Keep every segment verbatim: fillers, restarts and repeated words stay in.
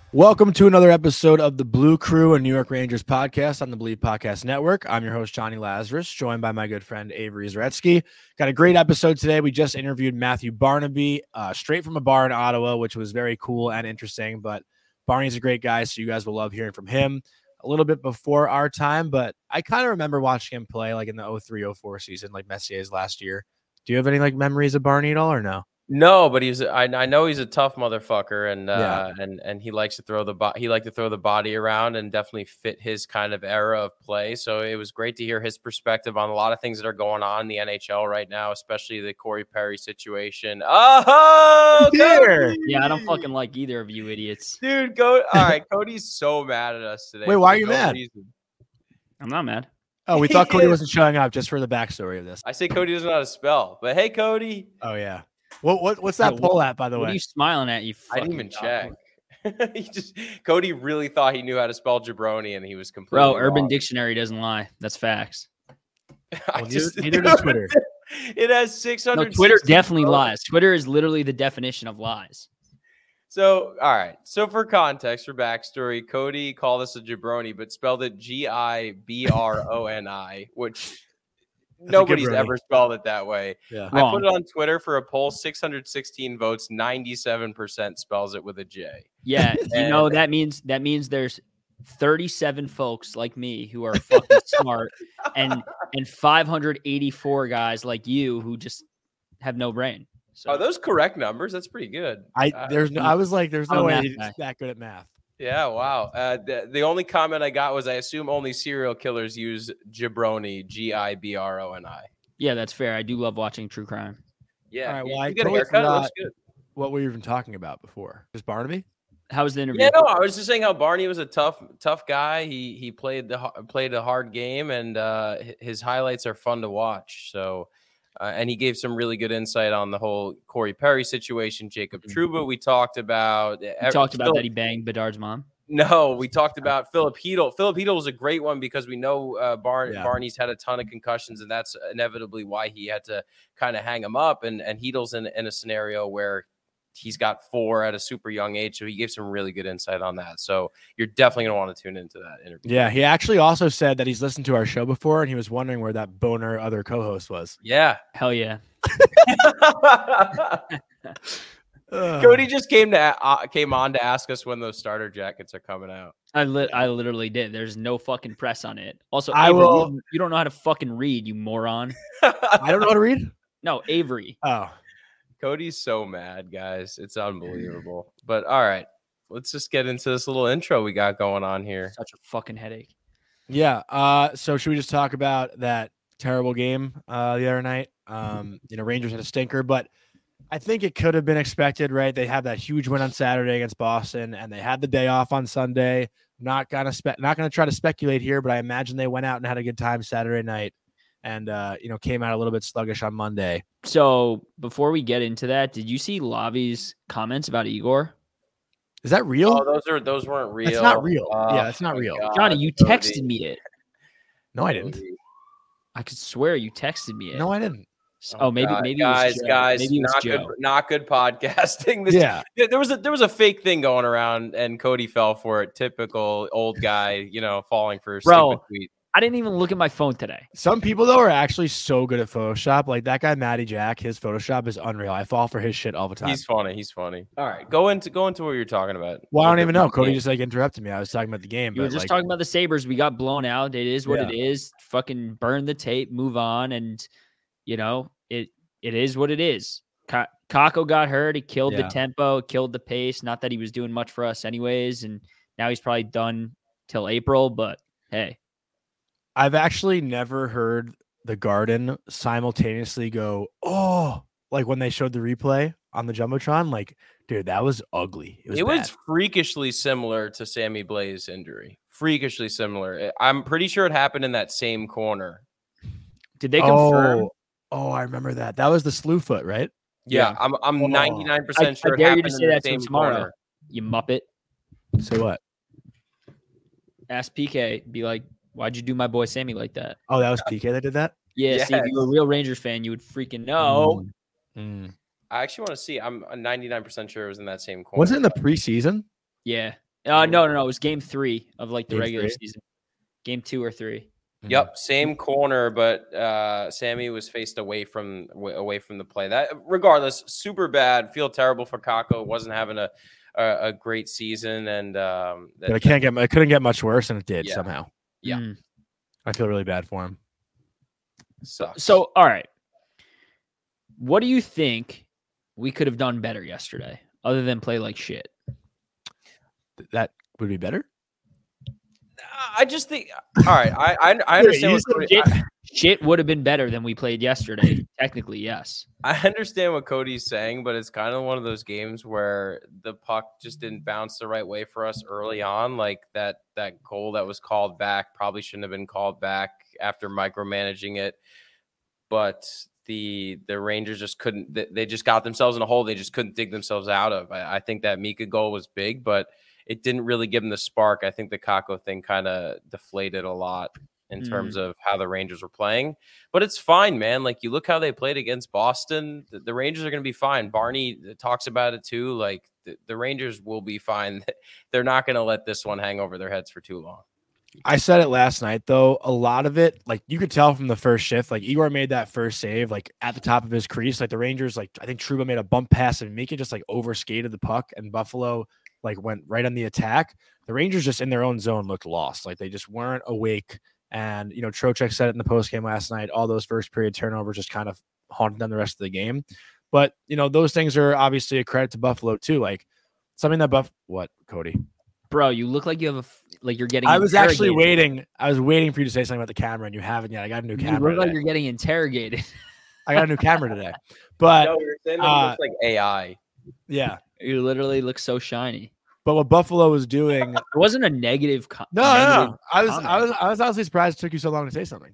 Welcome to another episode of the Blue Crew and New York Rangers podcast on the Believe Podcast Network. I'm your host, Johnny Lazarus, joined by my good friend, Avery Zaretsky. Got a great episode today. We just interviewed Matthew Barnaby, uh, straight from a bar in Ottawa, which was very cool and interesting. But Barney's a great guy, so you guys will love hearing from him. A little bit before our time, but I kind of remember watching him play like in the oh three oh four season, like Messier's last year. Do you have any like memories of Barney at all or no? No, but he's I, I know he's a tough motherfucker, and uh, Yeah. and and he likes to throw the bo- he liked to throw the body around and definitely fit his kind of era of play. So it was great to hear his perspective on a lot of things that are going on in the N H L right now, especially the Corey Perry situation. Oh, Here. Yeah, I don't fucking like either of you idiots. dude, go all right. Cody's so mad at us today. Wait, why are you mad? Reason. I'm not mad. Oh, we thought Cody wasn't showing up just for the backstory of this. I say Cody doesn't know how to spell, but hey, Cody, Oh, yeah. What what what's that Yeah, poll at, by the What way? are you smiling at? You I didn't fucking even dog? check. he just Cody really thought he knew how to spell jabroni, and he was completely Bro, Urban wrong. Dictionary doesn't lie. That's facts. I Well, just- neither, neither does Twitter. It has six No, hundred. Twitter definitely lies. Twitter is literally the definition of lies. So, all right. So, for context, for backstory, Cody called us a jabroni, but spelled it G I B R O N I, which nobody's jabroni. ever spelled it that way. Yeah. I Wrong. put it on Twitter for a poll. six hundred sixteen votes. ninety-seven percent spells it with a J. Yeah, you know that means that means there's thirty-seven folks like me who are fucking smart, and and five hundred eighty-four guys like you who just have no brain. So Are those correct numbers? That's pretty good. I Uh, there's no, I was like, there's I'm no a way math he's guy. that good at math. Yeah, wow. Uh, the, the only comment I got was I assume only serial killers use jabroni, G I B R O N I. yeah, that's fair. I do love watching true crime. Yeah. All right, you- well, I you get a totally haircut. It looks forgot- good. What were you even talking about before? Just Barnaby? How was the interview? Yeah, no, I was just saying how Barney was a tough, tough guy. He he played the ha- played a hard game, and uh, hi- his highlights are fun to watch. So, uh, and he gave some really good insight on the whole Corey Perry situation. Jacob Trouba, we talked about. We talked about that he banged Bedard's mom. No, we talked about Philip Hedl. Philip Hedl was a great one because we know uh, Bar- Yeah. Barney's had a ton of concussions, and that's inevitably why he had to kind of hang him up. And and Hedl's in, in a scenario where he's got four at a super young age, so he gave some really good insight on that. So you're definitely going to want to tune into that interview. Yeah, he actually also said that he's listened to our show before and he was wondering where that boner other co-host was. Yeah. Hell yeah. Ugh. Cody just came to uh, came on to ask us when those starter jackets are coming out. I lit I literally did. There's no fucking press on it. Also, I Avery, will- you, you don't know how to fucking read, you moron. I don't know how to read. No, Avery. Oh, Cody's so mad, guys. It's unbelievable. But all right, let's just get into this little intro we got going on here. Such a fucking headache. yeah. Uh, so should we just talk about that terrible game uh, the other night? Um, you know, Rangers had a stinker, but I think it could have been expected, right? They had that huge win on Saturday against Boston, and they had the day off on Sunday. Not gonna spe- not gonna try to speculate here, but I imagine they went out and had a good time Saturday night, and uh, you know, came out a little bit sluggish on Monday. So before we get into that, did you see Lavi's comments about Igor? Is that real? Oh, those are those weren't real. That's not real. Oh, Yeah, that's not my real. God, Johnny, you Cody. texted me it. no, I didn't. Cody. I could swear you texted me it. No, I didn't. Oh, maybe God. maybe guys, it was Joe. guys, maybe it was not Joe. good, not good podcasting. This, Yeah. yeah, there was a there was a fake thing going around, and Cody fell for it. Typical old guy, you know, falling for a Bro. stupid tweet. I didn't even look at my phone today. Some people though are actually so good at Photoshop. Like that guy, Matty Jack, his Photoshop is unreal. I fall for his shit all the time. He's funny. He's funny. All right, go into go into what you're talking about. well, I don't even know. Yeah. Cody just like interrupted me. I was talking about the game. You were but, just like, talking about the Sabres. We got blown out. It is what Yeah. it is. Fucking burn the tape, move on, and you know it. It is what it is. Ka- Kako got hurt. It killed Yeah. the tempo. It killed the pace. Not that he was doing much for us, anyways. And now he's probably done till April. But hey, I've actually never heard the Garden simultaneously go, oh, like when they showed the replay on the Jumbotron. Like, dude, that was ugly. It was. It bad. was freakishly similar to Sammy Blaze's injury. Freakishly similar. I'm pretty sure it happened in that same corner. did they confirm? Oh, oh, I remember that. That was the slew foot, right? Yeah, Yeah. I'm I'm Oh. ninety-nine I, percent sure I it dare you happened to in say the that to same tomorrow. corner. You muppet. Say what? Ask P K. Be like, why'd you do my boy Sammy like that? Oh, that was P K that did that. Yeah. See, if you were a Yes. real Rangers fan, you would freaking know. Mm. I actually want to see. I'm ninety-nine percent sure it was in that same corner. Was it in the preseason? Yeah. Uh, no, no, no. It was game three of like the Game regular three? season. Game two or three. Yep, same corner, but uh, Sammy was faced away from w- away from the play. That regardless, super bad. Feel terrible for Kako. Wasn't having a a, a great season, and um, that, But it can't get. It couldn't get much worse, and it did Yeah. somehow. Yeah. Mm. I feel really bad for him. sucks. So, all right. What do you think we could have done better yesterday, other than play like shit? That would be better. I just think. All right, I I, I understand. You What said Cody, shit, I, shit would have been better than we played yesterday. Technically, yes. I understand what Cody's saying, but it's kind of one of those games where the puck just didn't bounce the right way for us early on. Like that that goal that was called back probably shouldn't have been called back after micromanaging it. But the the Rangers just couldn't. They, they just got themselves in a hole they just couldn't dig themselves out of. I, I think that Mika goal was big, but it didn't really give them the spark. I think the Kako thing kind of deflated a lot in Mm. terms of how the Rangers were playing. But it's fine, man. Like, you look how they played against Boston. The, the Rangers are going to be fine. Barney talks about it too. Like, the, the Rangers will be fine. They're not going to let this one hang over their heads for too long. I said it last night, though. A lot of it, like you could tell from the first shift, like Igor made that first save, like at the top of his crease. Like the Rangers, like I think Trouba made a bump pass and Mika just like overskated the puck, and Buffalo like went right on the attack. The Rangers just in their own zone looked lost. Like they just weren't awake. And, you know, Trocheck said it in the post game last night. All those first period turnovers just kind of haunted them the rest of the game. But, you know, those things are obviously a credit to Buffalo, too. Like something that Buff, what, Cody? Bro, you look like you have a f- like you're getting. I was actually interrogated. waiting. I was waiting for you to say something about the camera, and you haven't yet. I got a new You camera. look like today. you're getting interrogated. I got a new camera today. But No, you're saying that uh, it looks like A I. yeah. You literally look so shiny. But what Buffalo was doing. It wasn't a negative. Co- No, no, negative no. I was, I comment. was, I was honestly surprised it took you so long to say something.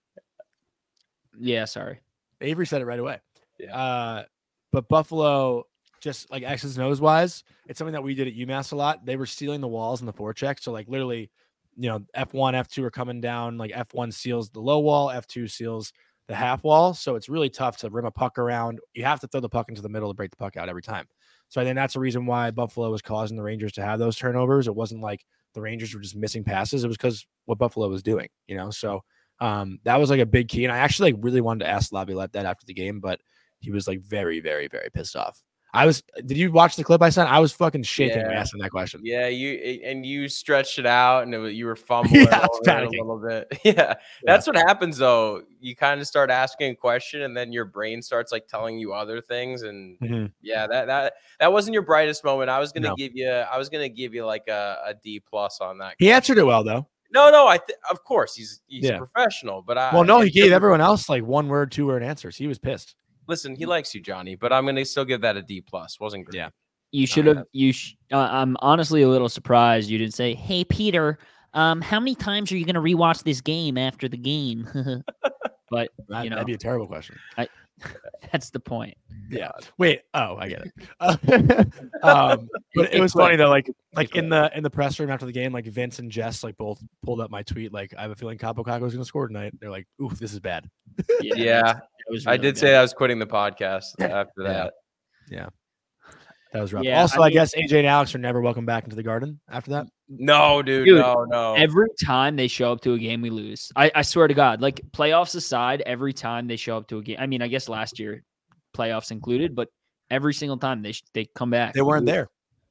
Yeah, sorry. Avery said it right away. Yeah. Uh, but Buffalo, just like X's and O's wise, it's something that we did at UMass a lot. They were stealing the walls in the forecheck. So like literally, you know, F one, F two are coming down. Like F one seals the low wall, F two seals the half wall. So it's really tough to rim a puck around. You have to throw the puck into the middle to break the puck out every time. So I think that's the reason why Buffalo was causing the Rangers to have those turnovers. It wasn't like the Rangers were just missing passes. It was because what Buffalo was doing, you know? So um, that was like a big key. And I actually like really wanted to ask Laviolette that after the game, but he was like very, very, very pissed off. I was, did you watch the clip I sent? I was fucking shaking when Yeah. asking that question. Yeah, you and you stretched it out, and it was, you were fumbling Yeah, I was over it a panicking. little bit. Yeah, that's what happens though. You kind of start asking a question, and then your brain starts like telling you other things. And Mhm. yeah, that that that wasn't your brightest moment. I was gonna No. give you, I was gonna give you like a, a D plus on that. He answered it well, though. No, no, I th- of course he's he's Yeah. a professional, but I Well, no, he I- gave everyone else like one word, two word answers. He was pissed. Listen, he likes you, Johnny, but I'm gonna still give that a D plus. Wasn't great. Yeah. You should have. You. Sh- uh, I'm honestly a little surprised you didn't say, "Hey, Peter, um, how many times are you going to rewatch this game after the game?" But That, you know, that'd be a terrible question. that's the point. Yeah. Wait. Oh, I get it. Uh, um, but it was funny though. Like, like in the in the press room after the game, like Vince and Jess like both pulled up my tweet. Like, I have a feeling Capo Caco is going to score tonight. They're like, "Oof, this is bad." Yeah, it was I really did bad. say I was quitting the podcast after Yeah. that. Yeah. That was rough. Yeah, also, I I, mean- guess A J and Alex are never welcome back into the Garden after that. No, dude, Dude, no, no. Every time they show up to a game, we lose. I, I swear to God, like playoffs aside, every time they show up to a game, I mean, I guess last year, playoffs included, but every single time they sh- they come back. They weren't there.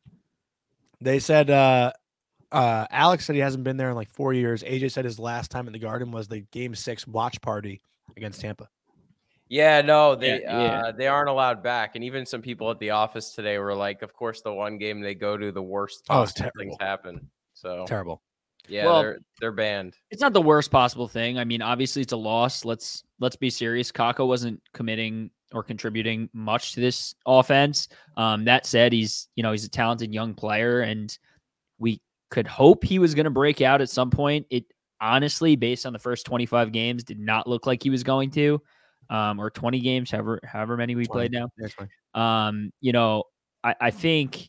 They said uh, uh, Alex said he hasn't been there in like four years. A J said his last time at the Garden was the Game Six watch party against Tampa. Yeah, no, they Yeah, yeah. uh they aren't allowed back. And even some people at the office today were like, of course, the one game they go to, the worst Oh, it's possible things terrible. happen. So Terrible. yeah, Well- they're they're banned. It's not the worst possible thing. I mean, obviously it's a loss. Let's let's be serious. Kako wasn't committing or contributing much to this offense. Um, that said, he's you know he's a talented young player, and we could hope he was going to break out at some point. It honestly, based on the first twenty-five games, did not look like he was going to, um, or twenty games, however however many we twenty. played now. That's fine. Um, you know, I, I think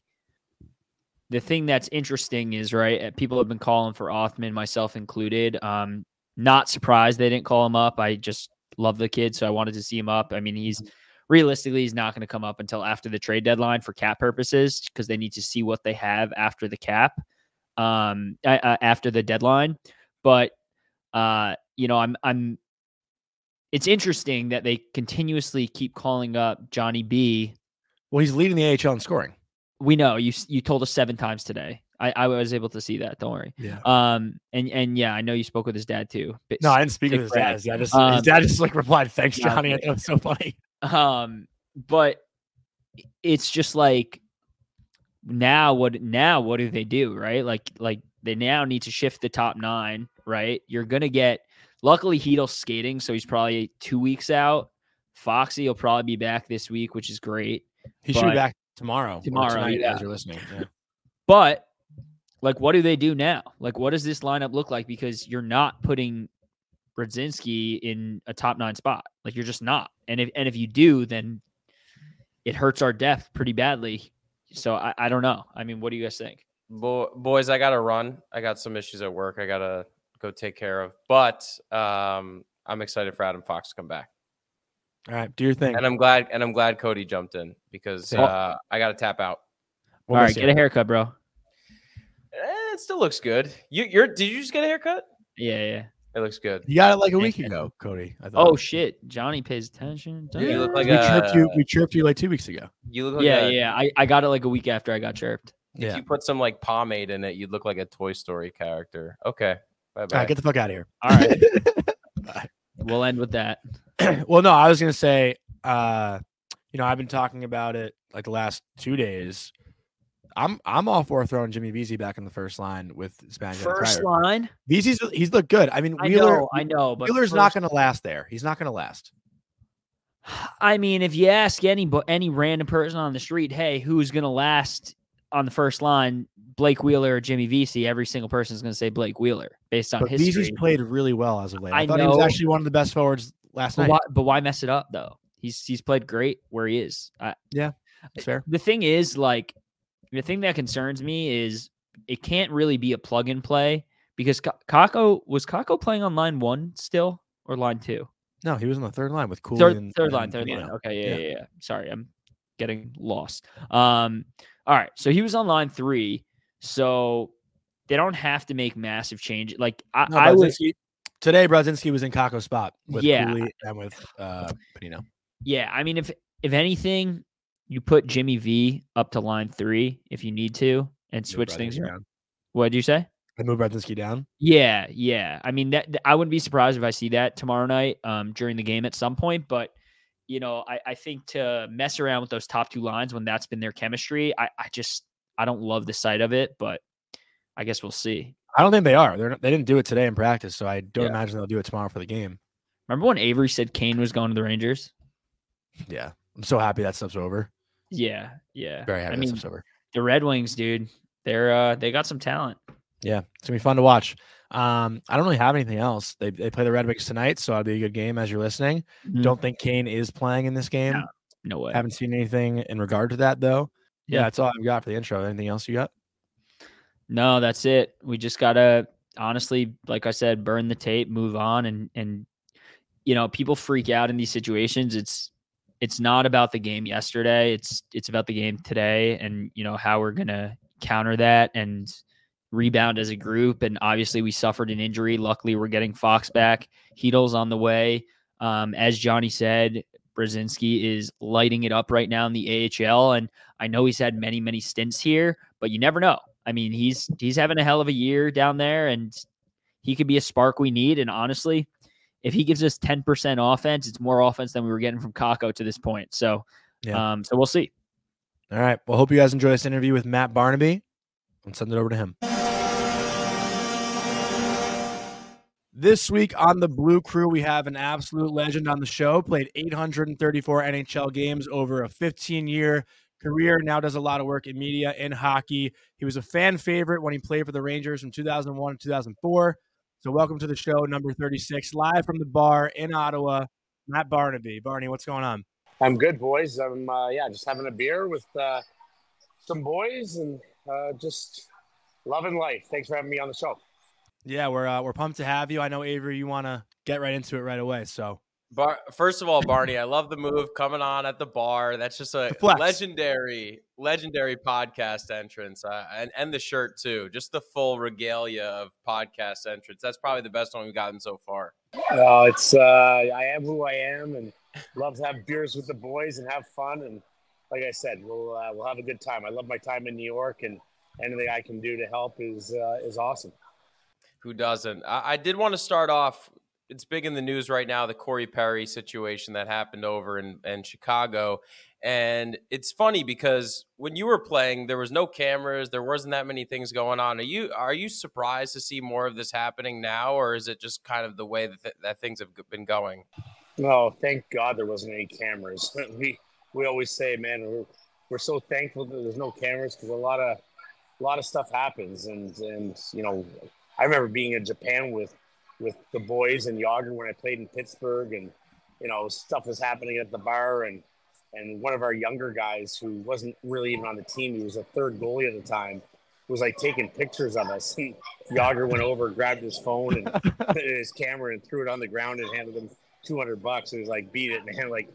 the thing that's interesting is, right, uh, people have been calling for Othman, myself included. Um, not surprised they didn't call him up. I just love the kid, so I wanted to see him up. I mean, he's realistically, he's not going to come up until after the trade deadline for cap purposes because they need to see what they have after the cap. um, uh, after the deadline. But uh, you know, I'm I'm. It's interesting that they continuously keep calling up Johnny B. Well, he's leading the A H L in scoring. We know you. You told us seven times today. I, I was able to see that. Don't worry. Yeah. Um. And and yeah, I know you spoke with his dad too. But No, I didn't speak sick with his Brad. dad. His dad just, Um, his dad just like replied, "Thanks, yeah, Johnny." I thought it was so funny. Um. But it's just like now what? Now what do they do? Right? Like like they now need to shift the top nine. Right? You're gonna get. Luckily, Heedle's skating, so he's probably two weeks out. Foxy will probably be back this week, which is great. He should be back tomorrow. Tomorrow, or tonight, yeah. as you're listening. Yeah. But like, what do they do now? Like, what does this lineup look like? Because you're not putting Brodzinski in a top nine spot. Like, you're just not. And if and if you do, then it hurts our depth pretty badly. So I, I don't know. I mean, what do you guys think? Bo- boys, I got to run. I got some issues at work. I got to go take care of. But um, I'm excited for Adam Fox to come back. All right, do your thing. And I'm glad. And I'm glad Cody jumped in because uh, I got to tap out. We'll All right, get a haircut, bro. Eh, it still looks good. You, you're. Did you just get a haircut? Yeah, yeah. It looks good. You got it like a week ago, Cody. I thought. Oh shit, Johnny pays attention. Yeah, you look like we a, chirped you. We chirped you like two weeks ago. You look like yeah, a, yeah. I, I got it like a week after I got chirped. If Yeah. you put some like pomade in it, you'd look like a Toy Story character. Okay. Bye All bye. right, get the fuck out of here. All right. We'll end with that. Well, no, I was gonna say, uh, you know, I've been talking about it like the last two days. I'm I'm all for throwing Jimmy Vesey back in the first line with Spanier. First line. Vesey's he's looked good. I mean, I Wheeler. know, I know, but Wheeler's first, not going to last there. He's not going to last. I mean, if you ask any any random person on the street, hey, who's going to last on the first line, Blake Wheeler or Jimmy Vesey, every single person is going to say Blake Wheeler based on But history. Vesey's played really well as of late. I, I thought he was know. actually one of the best forwards last but night. why, but why mess it up though? He's he's played great where he is. I, Yeah, that's fair. The thing is, like, the thing that concerns me is it can't really be a plug and play because Ka- Kako was Kako playing on line one still or line two? No, he was on the third line with Cooley. Third, and, third and line, third Bonino. line. Okay, yeah, Yeah. yeah, yeah. Sorry, I'm getting lost. Um, all right, so he was on line three, so they don't have to make massive change. Like I, No, I would, Brodzinski- today, Brodzinski was in Kako's spot with Yeah. Cooley and with uh, Bonino. yeah. I mean, if if anything, you put Jimmy V up to line three if you need to, and switch Move things Brodzinski around. down. What did you say? I moved Brodzinski down. Yeah, yeah. I mean, that I wouldn't be surprised if I see that tomorrow night um, during the game at some point. But you know, I, I think to mess around with those top two lines when that's been their chemistry, I, I just I don't love the sight of it. But I guess we'll see. I don't think they are. They're not, they didn't do it today in practice, so I don't Yeah. imagine they'll do it tomorrow for the game. Remember when Avery said Kane was going to the Rangers? Yeah, I'm so happy that stuff's over. Yeah, yeah. Very happy I that mean, stuff's over. the Red Wings, dude, they're uh, they got some talent. Yeah, it's gonna be fun to watch. Um, I don't really have anything else. They they play the Red Wings tonight, so it'll be a good game as you're listening. Mhm. Don't think Kane is playing in this game. No. No way. Haven't seen anything in regard to that though. Yeah, Yeah. that's all I've got for the intro. Anything else you got? No, that's it. We just gotta honestly, like I said, burn the tape, move on, and and you know, people freak out in these situations. It's it's not about the game yesterday. It's it's about the game today, and you know how we're gonna counter that and rebound as a group. And obviously, we suffered an injury. Luckily, we're getting Fox back. Heedle's on the way. Um, as Johnny said, Brodzinski is lighting it up right now in the A H L, and I know he's had many many stints here, but you never know. I mean, he's he's having a hell of a year down there, and he could be a spark we need. And honestly, if he gives us ten percent offense, it's more offense than we were getting from Kako to this point. So, Yeah. um, so we'll see. All right. Well, hope you guys enjoy this interview with Matt Barnaby. Let's send it over to him. This week on the Blue Crew, we have an absolute legend on the show. Played eight hundred thirty-four N H L games over a fifteen-year career. Now does a lot of work in media and hockey. He was a fan favorite when he played for the Rangers from two thousand one to two thousand four. So welcome to the show, number thirty-six, live from the bar in Ottawa, Matt Barnaby. Barney, what's going on? I'm good, boys. I'm uh, yeah, just having a beer with uh, some boys and uh, just loving life. Thanks for having me on the show. Yeah, we're uh, we're pumped to have you. I know, Avery, you want to get right into it right away. So Bar- First of all, Barney, I love the move coming on at the bar. That's just a Flex. legendary, legendary podcast entrance, uh, and and the shirt too. Just the full regalia of podcast entrance. That's probably the best one we've gotten so far. Uh, it's uh, I am who I am, and love to have beers with the boys and have fun. And like I said, we'll uh, we'll have a good time. I love my time in New York, and anything I can do to help is uh, is awesome. Who doesn't? I, I did want to start off. It's big in the news right now, the Corey Perry situation that happened over in, in Chicago. And it's funny because when you were playing, there was no cameras. There wasn't that many things going on. Are you are you surprised to see more of this happening now, or is it just kind of the way that, th- that things have been going? No, thank God there wasn't any cameras. We we always say, man, we're, we're so thankful that there's no cameras because a lot of a lot of stuff happens. And, and you know, I remember being in Japan with with the boys and Yager when I played in Pittsburgh, and you know, stuff was happening at the bar, and and one of our younger guys who wasn't really even on the team, he was a third goalie at the time, was like taking pictures of us. And Yager went over, grabbed his phone and his camera and threw it on the ground and handed him two hundred bucks. He was like, beat it, man. Like,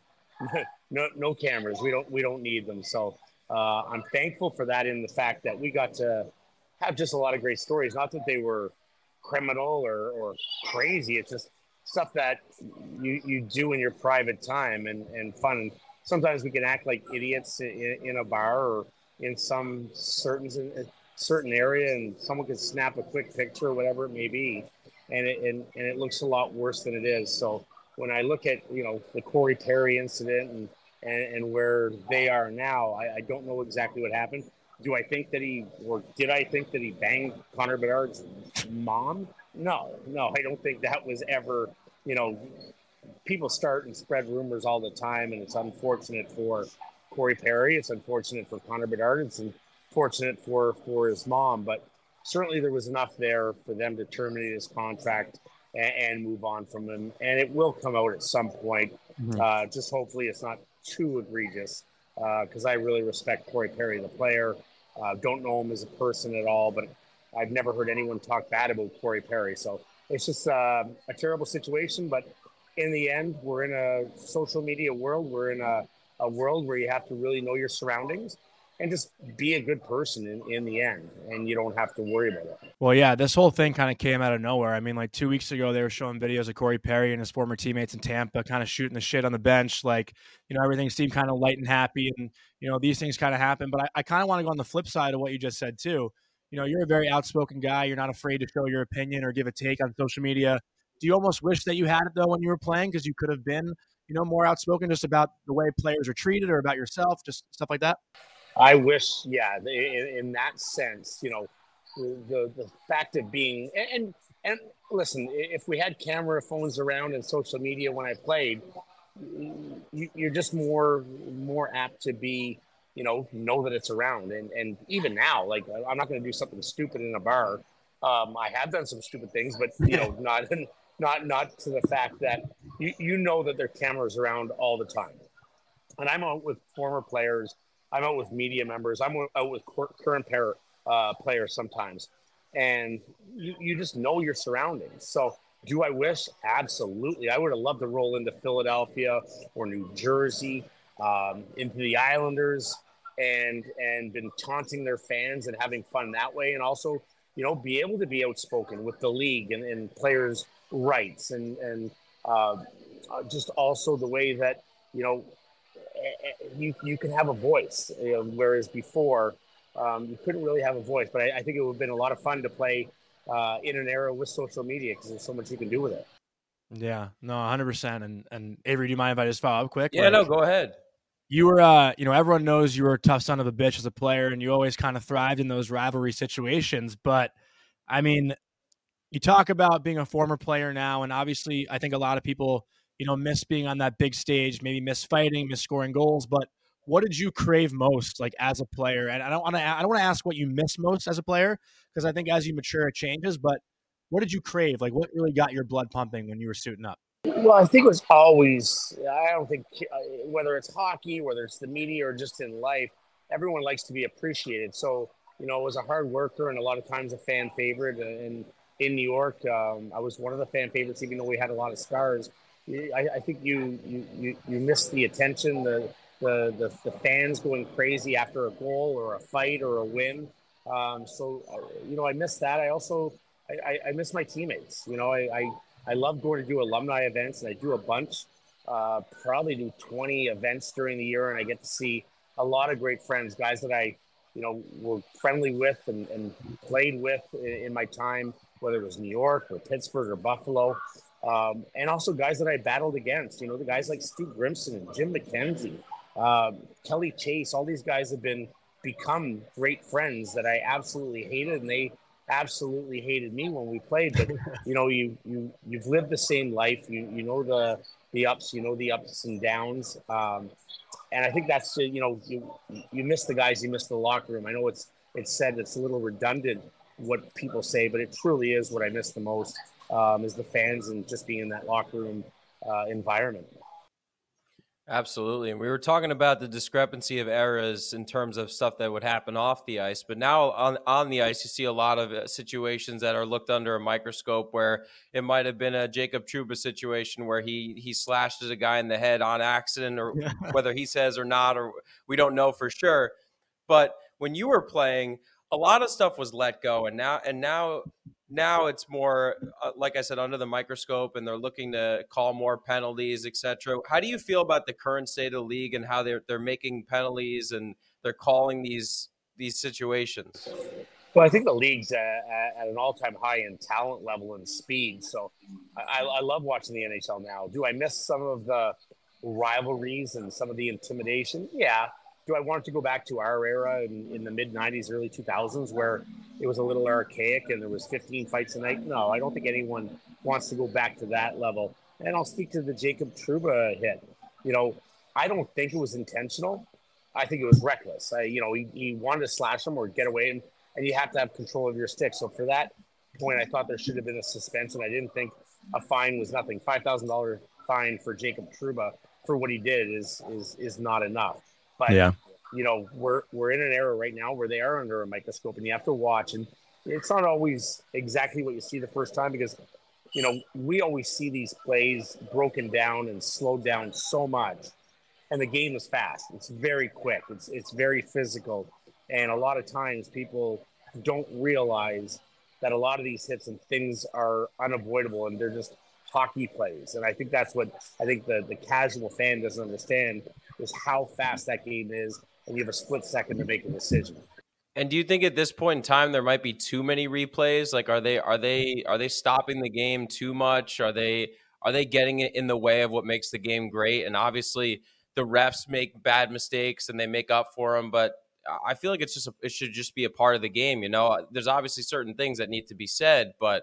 no, no cameras. We don't, we don't need them. So uh, I'm thankful for that, in the fact that we got to have just a lot of great stories. Not that they were criminal or, or crazy. It's just stuff that you, you do in your private time and, and fun. Sometimes we can act like idiots in, in a bar or in some certain certain area, and someone can snap a quick picture or whatever it may be, and it and, and it looks a lot worse than it is. So when I look at, you know, the Corey Perry incident and and, and where they are now, I, I don't know exactly what happened. Do I think that he, or did I think that he banged Connor Bedard's mom? No, no, I don't think that was ever, you know, people start and spread rumors all the time, and it's unfortunate for Corey Perry. It's unfortunate for Connor Bedard. It's unfortunate for, for his mom, but certainly there was enough there for them to terminate his contract and, and move on from him. And it will come out at some point. Mm-hmm. Uh, just hopefully it's not too egregious, because uh, I really respect Corey Perry, the player. Uh, don't know him as a person at all, but I've never heard anyone talk bad about Corey Perry. So it's just uh, a terrible situation. But in the end, we're in a social media world. We're in a, a world where you have to really know your surroundings and just be a good person in, in the end, and you don't have to worry about it. Well, yeah, this whole thing kind of came out of nowhere. I mean, like two weeks ago, they were showing videos of Corey Perry and his former teammates in Tampa kind of shooting the shit on the bench. Like, you know, everything seemed kind of light and happy, and, you know, these things kind of happen. But I, I kind of want to go on the flip side of what you just said, too. You know, you're a very outspoken guy. You're not afraid to show your opinion or give a take on social media. Do you almost wish that you had it, though, when you were playing, because you could have been, you know, more outspoken just about the way players are treated or about yourself, just stuff like that? I wish, yeah, in, in that sense, you know, the the fact of being, and and listen, if we had camera phones around and social media when I played, you, you're just more more apt to be, you know, know that it's around. And and even now, like, I'm not going to do something stupid in a bar. Um, I have done some stupid things, but, you know, not not not to the fact that you, you know that there are cameras around all the time. And I'm out with former players. I'm out with media members. I'm out with current pair, uh, players sometimes. And you, you just know your surroundings. So do I wish? Absolutely. I would have loved to roll into Philadelphia or New Jersey, um, into the Islanders, and and been taunting their fans and having fun that way. And also, you know, be able to be outspoken with the league and, and players' rights. And, and uh, just also the way that, you know, you you can have a voice, you know, whereas before um, you couldn't really have a voice. But I, I think it would have been a lot of fun to play uh, in an era with social media, because there's so much you can do with it. Yeah, no, one hundred percent. And and Avery, do you mind if I just follow up quick? Yeah, like, no, go ahead. You were, uh, you know, everyone knows you were a tough son of a bitch as a player, and you always kind of thrived in those rivalry situations. But I mean, you talk about being a former player now, and obviously I think a lot of people, you know, miss being on that big stage, maybe miss fighting, miss scoring goals. But what did you crave most, like, as a player? And I don't want to, I don't want to ask what you miss most as a player, because I think as you mature, it changes. But what did you crave? Like, what really got your blood pumping when you were suiting up? Well, I think it was always, I don't think, whether it's hockey, whether it's the media, or just in life, everyone likes to be appreciated. So, you know, I was a hard worker and a lot of times a fan favorite. And in New York, um, I was one of the fan favorites, even though we had a lot of stars. I, I think you, you you you miss the attention, the, the the the fans going crazy after a goal or a fight or a win. Um, so you know, I miss that. I also I, I miss my teammates. You know, I, I I love going to do alumni events, and I do a bunch. Uh, probably do twenty events during the year, and I get to see a lot of great friends, guys that I, you know, were friendly with and, and played with in, in my time, whether it was New York or Pittsburgh or Buffalo. Um, and also guys that I battled against, you know, the guys like Stu Grimson and Jim McKenzie, um, Kelly Chase, all these guys have been become great friends that I absolutely hated, and they absolutely hated me when we played. But you know, you you you've lived the same life. You you know the the ups, you know the ups and downs. Um, and I think that's you know you you miss the guys, you miss the locker room. I know it's it's said it's a little redundant what people say, but it truly is what I miss the most. Um, is the fans and just being in that locker room uh, environment. Absolutely. And we were talking about the discrepancy of eras in terms of stuff that would happen off the ice. But now on, on the ice, you see a lot of situations that are looked under a microscope where it might have been a Jacob Trouba situation where he he slashed a guy in the head on accident, or yeah. whether he says or not, or we don't know for sure. But when you were playing, a lot of stuff was let go. And now and now Now it's more, uh, like I said, under the microscope, and they're looking to call more penalties, et cetera. How do you feel about the current state of the league and how they're they're making penalties and they're calling these these situations? Well, I think the league's at, at an all-time high in talent level and speed. So I, I love watching the N H L now. Do I miss some of the rivalries and some of the intimidation? Yeah. Do I want to go back to our era in, in the mid nineties, early two thousands, where it was a little archaic and there was fifteen fights a night? No, I don't think anyone wants to go back to that level. And I'll speak to the Jacob Trouba hit. You know, I don't think it was intentional. I think it was reckless. I, you know, he, he wanted to slash him or get away, and, and you have to have control of your stick. So for that point, I thought there should have been a suspension. I didn't think a fine was nothing. five thousand dollars fine for Jacob Trouba for what he did is is is not enough. But, yeah. you know, we're we're in an era right now where they are under a microscope, and you have to watch. And it's not always exactly what you see the first time because, you know, we always see these plays broken down and slowed down so much. And the game is fast. It's very quick. It's it's very physical. And a lot of times people don't realize that a lot of these hits and things are unavoidable, and they're just hockey plays. And I think that's what I think the, the casual fan doesn't understand is how fast that game is, and you have a split second to make a decision. And do you think at this point in time there might be too many replays? Like, are they are they are they stopping the game too much? Are they are they getting it in the way of what makes the game great? And obviously, the refs make bad mistakes and they make up for them, but I feel like it's just a, it should just be a part of the game. You know, there's obviously certain things that need to be said, but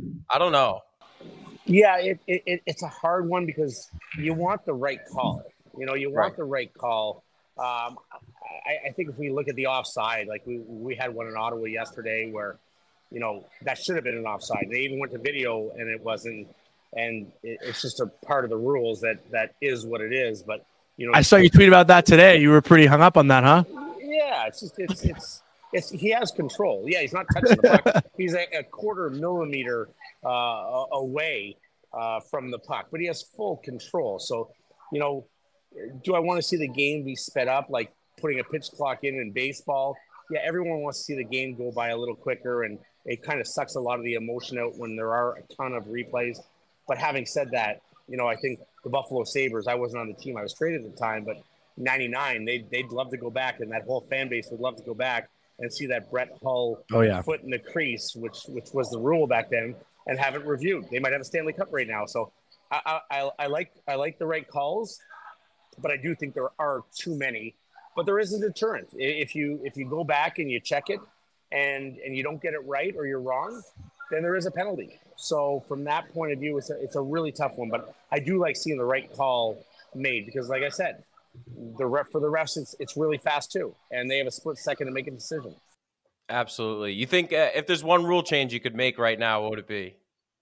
I don't know. Yeah, it, it it's a hard one because you want the right call. You know, you want right. the right call. Um, I, I think if we look at the offside, like we we had one in Ottawa yesterday where, you know, that should have been an offside. They even went to video and it wasn't. And it, it's just a part of the rules that that is what it is. But you know, I saw you tweet about that today. You were pretty hung up on that, huh? Yeah, it's just it's it's it's he has control. Yeah, he's not touching the puck. He's a, a quarter millimeter uh, away uh, from the puck, but he has full control. So, you know, do I want to see the game be sped up, like putting a pitch clock in in baseball? Yeah, everyone wants to see the game go by a little quicker, and it kind of sucks a lot of the emotion out when there are a ton of replays. But having said that, you know, I think the Buffalo Sabres, I wasn't on the team. I was traded at the time, but ninety-nine, they'd, they'd love to go back, and that whole fan base would love to go back and see that Brett Hull oh, yeah. foot in the crease, which which was the rule back then, and have it reviewed. They might have a Stanley Cup right now. So I, I, I like I like the right calls, but I do think there are too many. But there is a deterrent. If you if you go back and you check it and, and you don't get it right or you're wrong, then there is a penalty. So from that point of view, it's a, it's a really tough one. But I do like seeing the right call made because, like I said, the ref for the refs, it's, it's really fast too. And they have a split second to make a decision. Absolutely. You think uh, if there's one rule change you could make right now, what would it be?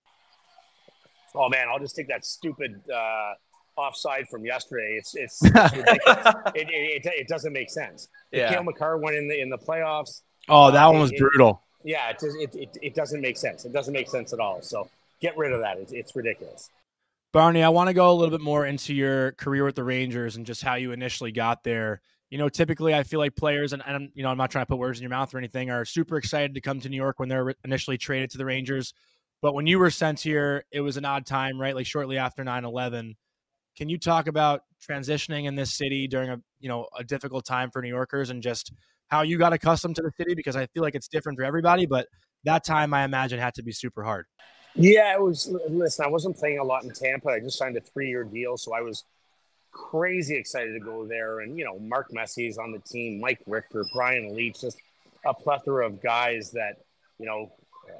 Oh, man, I'll just take that stupid uh, offside from yesterday. It's it's, it's ridiculous. it, it, it, it doesn't make sense. Yeah. Cale Makar went in the, in the playoffs. Oh, that uh, one was it, brutal. It, yeah, it, it, it, it doesn't make sense. It doesn't make sense at all. So get rid of that. It, it's ridiculous. Barney, I want to go a little bit more into your career with the Rangers and just how you initially got there. You know, typically I feel like players, and, and you know, I'm not trying to put words in your mouth or anything, are super excited to come to New York when they're initially traded to the Rangers. But when you were sent here, it was an odd time, right? Like shortly after nine eleven. Can you talk about transitioning in this city during a, you know, a difficult time for New Yorkers and just how you got accustomed to the city? Because I feel like it's different for everybody, but that time I imagine had to be super hard. Yeah, it was. Listen, I wasn't playing a lot in Tampa. I just signed a three-year deal, so I was crazy excited to go there. And, you know, Mark Messier's on the team, Mike Richter, Brian Leetch, just a plethora of guys that, you know,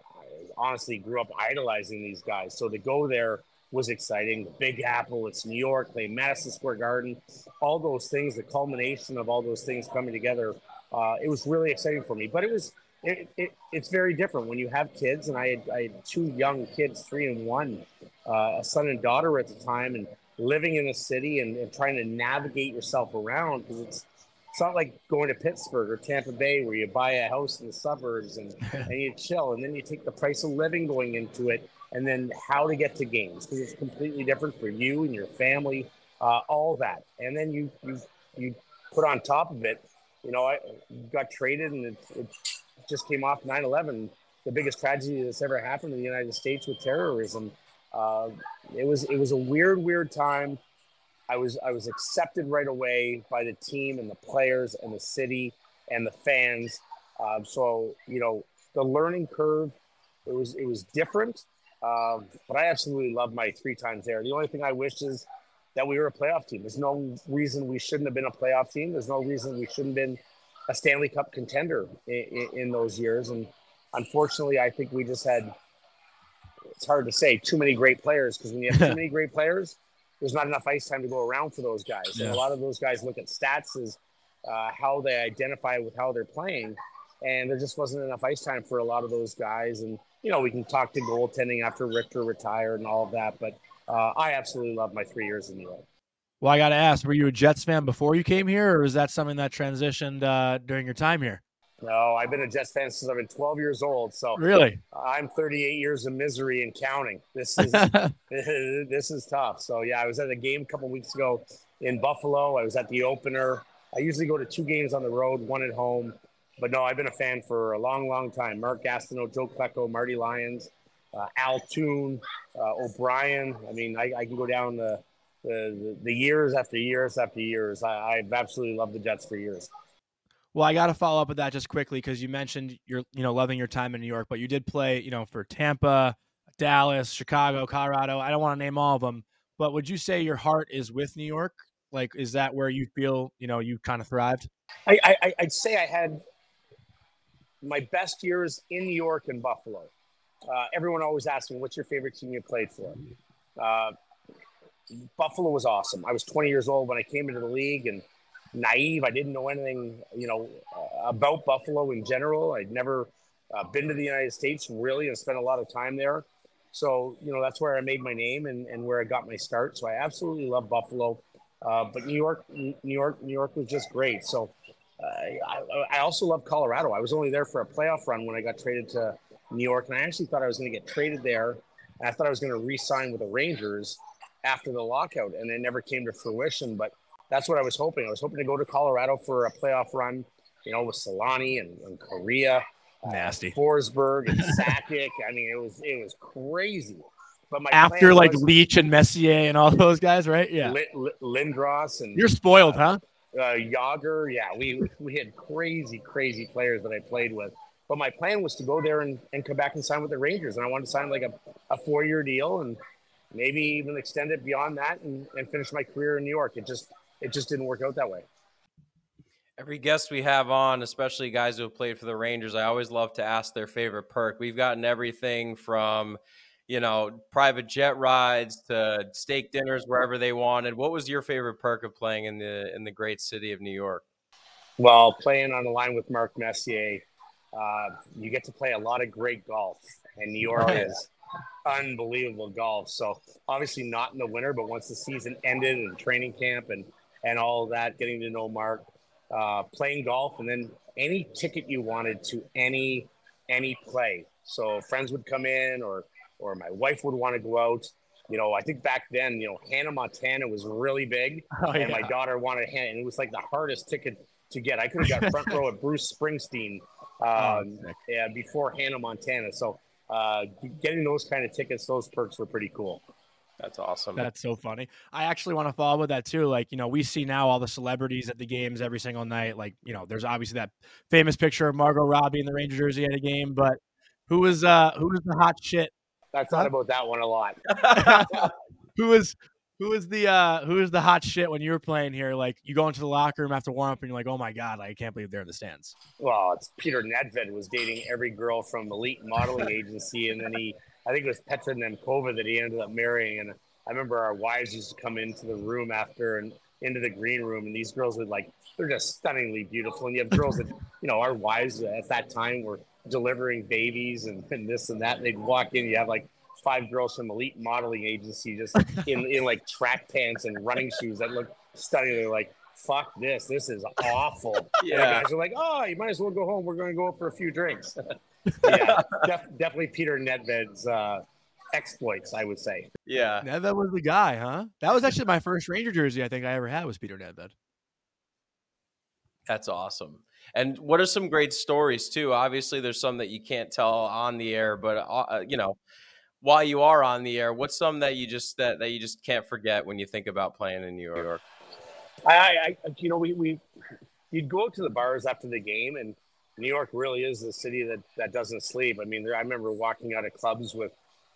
honestly grew up idolizing these guys. So to go there was exciting. The Big Apple, it's New York, play Madison Square Garden, all those things, the culmination of all those things coming together. Uh, it was really exciting for me, but it was, It, it, it's very different when you have kids, and I had, I had two young kids, three and one, uh, a son and daughter at the time, and living in the city and, and trying to navigate yourself around, because it's it's not like going to Pittsburgh or Tampa Bay where you buy a house in the suburbs and, and you chill, and then you take the price of living going into it, and then how to get to games, because it's completely different for you and your family, uh, all that, and then you you you put on top of it, you know, I got traded, and it, it just came off nine eleven, the biggest tragedy that's ever happened in the United States with terrorism. Uh, it was it was a weird, weird time. I was I was accepted right away by the team and the players and the city and the fans. Um, so you know, the learning curve, it was it was different, um, but I absolutely loved my three times there. The only thing I wish is that we were a playoff team. There's no reason we shouldn't have been a playoff team. There's no reason we shouldn't have been a Stanley Cup contender in, in, in those years. And unfortunately, I think we just had, it's hard to say, too many great players, because when you have too many great players, there's not enough ice time to go around for those guys. Yeah. And a lot of those guys look at stats as uh, how they identify with how they're playing. And there just wasn't enough ice time for a lot of those guys. And, you know, we can talk to goaltending after Richter retired and all of that. But uh, I absolutely love my three years in New York. Well, I got to ask, were you a Jets fan before you came here, or was that something that transitioned uh, during your time here? No, I've been a Jets fan since I've been twelve years old. So really, I'm thirty-eight years of misery and counting. This is this is tough. So yeah, I was at a game a couple weeks ago in Buffalo. I was at the opener. I usually go to two games on the road, one at home. But no, I've been a fan for a long, long time. Mark Gastineau, Joe Klecko, Marty Lyons, uh, Al Toon, uh, O'Brien. I mean, I, I can go down the The, the years after years after years. I, I've absolutely loved the Jets for years. Well, I got to follow up with that just quickly, because you mentioned you're, you know, loving your time in New York, but you did play, you know, for Tampa, Dallas, Chicago, Colorado. I don't want to name all of them, but would you say your heart is with New York? Like, is that where you feel, you know, you kind of thrived? I, I, I'd say I had my best years in New York and Buffalo. Uh, everyone always asks me, what's your favorite team you played for? Uh, Buffalo was awesome. I was twenty years old when I came into the league, and naive. I didn't know anything, you know, uh, about Buffalo in general. I'd never uh, been to the United States really and spent a lot of time there. So, you know, that's where I made my name and, and where I got my start. So I absolutely love Buffalo. Uh, but New York, New York, New York was just great. So uh, I, I also love Colorado. I was only there for a playoff run when I got traded to New York, and I actually thought I was going to get traded there. And I thought I was going to re-sign with the Rangers after the lockout, and it never came to fruition. But that's what I was hoping. I was hoping to go to Colorado for a playoff run, you know, with Solani and, and Korea, nasty uh, Forsberg and Sakic. I mean, it was it was crazy. But my after like was, Leach and Messier and all those guys, right? Yeah, L- L- Lindros and you're spoiled, uh, huh? Uh, Yager, yeah, we we had crazy, crazy players that I played with. But my plan was to go there and, and come back and sign with the Rangers, and I wanted to sign like a, a four year deal and maybe even extend it beyond that and, and finish my career in New York. It just it just didn't work out that way. Every guest we have on, especially guys who have played for the Rangers, I always love to ask their favorite perk. We've gotten everything from, you know, private jet rides to steak dinners wherever they wanted. What was your favorite perk of playing in the in the great city of New York? Well, playing on the line with Mark Messier, uh, you get to play a lot of great golf, and New York oh, yeah. is unbelievable golf. So obviously not in the winter, but once the season ended and training camp and, and all of that, getting to know Mark, uh, playing golf, and then any ticket you wanted to any any play. So friends would come in, or or my wife would want to go out. you know, I think back then, you know, Hannah Montana was really big, Oh, and yeah. my daughter wanted Hannah, and it was like the hardest ticket to get. I could have got front row at Bruce Springsteen Oh, um, sick. yeah, before Hannah Montana. So uh, getting those kind of tickets, those perks were pretty cool. That's awesome. That's so funny. I actually want to follow with that too. Like, you know, we see now all the celebrities at the games every single night. Like, you know, there's obviously that famous picture of Margot Robbie in the Ranger jersey at a game, but who was uh who was the hot shit? I thought about that one a lot. who was who was the uh who was the hot shit when you were playing here? Like, you go into the locker room after warm up and you're like, oh my god, I can't believe they're in the stands. Well, it's Peter Nedved was dating every girl from Elite Modeling Agency, and then he, I think it was Petra Nemkova that he ended up marrying. And I remember our wives used to come into the room after and into the green room, and these girls would like, they're just stunningly beautiful. And you have girls that, you know, our wives at that time were delivering babies and, and this and that. And they'd walk in, you have like five girls from Elite Modeling Agency just in, in like track pants and running shoes that look stunning. They're like, fuck this, this is awful. Yeah. And the guys are like, oh, you might as well go home. We're going to go out for a few drinks. Yeah, def- definitely Peter Nedved's uh, exploits, I would say. Yeah. Nedved was the guy, huh? That was actually my first Ranger jersey I think I ever had was Peter Nedved. That's awesome. And what are some great stories too? Obviously, there's some that you can't tell on the air, but uh, you know, while you are on the air, what's some that you just that, that you just can't forget when you think about playing in New York? I, I you know, we, we you'd go out to the bars after the game, and New York really is the city that, that doesn't sleep. I mean, there, I remember walking out of clubs with